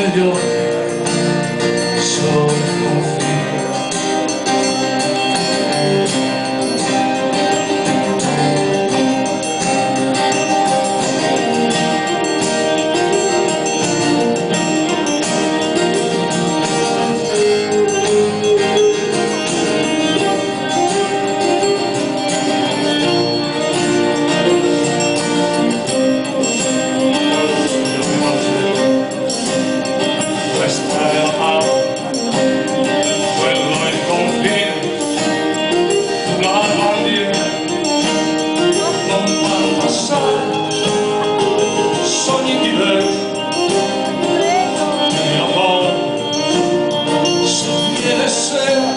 negli occhi solo il confine. Sogni diversi, la paura se viene sera.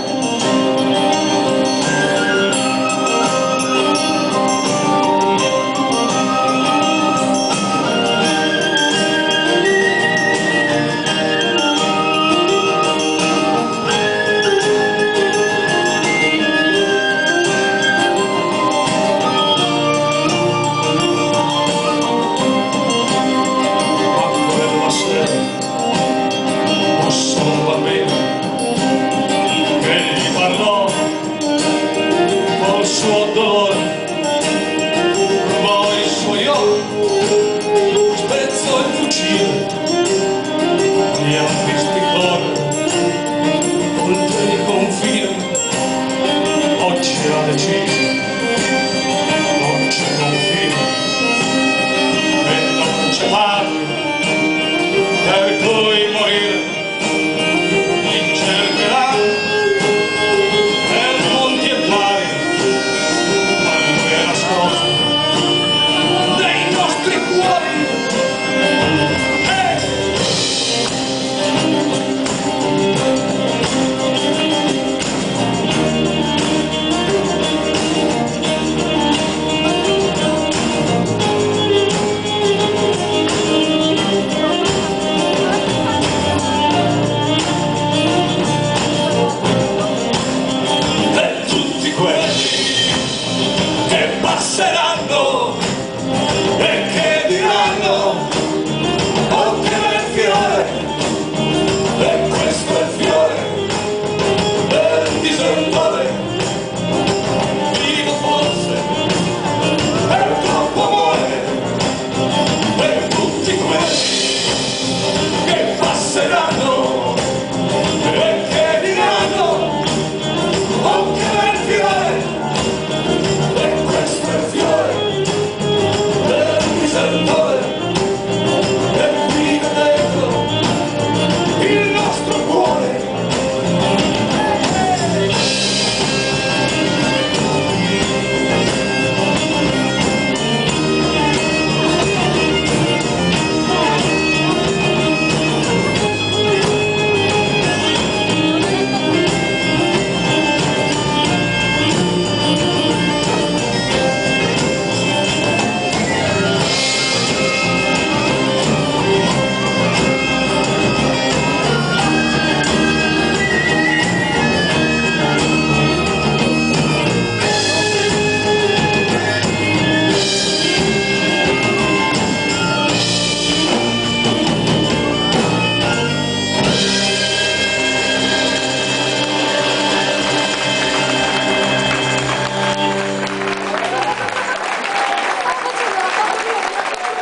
Suo dolore, rubò i suoi occhi, spezzò il fucile, li ha visti correre oltre il confine. Oggi ha deciso, non c'è confine e non c'è parte per cui morire. Li cercherà per monti e mari, dei nostri cuori. E tutti quelli che passeranno